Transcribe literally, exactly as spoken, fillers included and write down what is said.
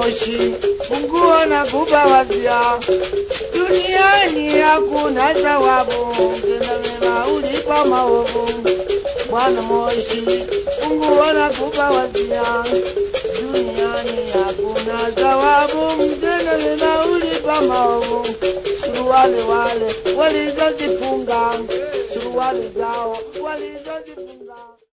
Moshi, funguo na kubawazia. Duniani hakuna thawabu, tenda mema ulipa maovu. Bwana Moshi, funguo na kubawazia. Duniani hakuna thawabu, tenda mema ulipa maovu. Suruali wale walizozifunga, suruali zao walizozifunga.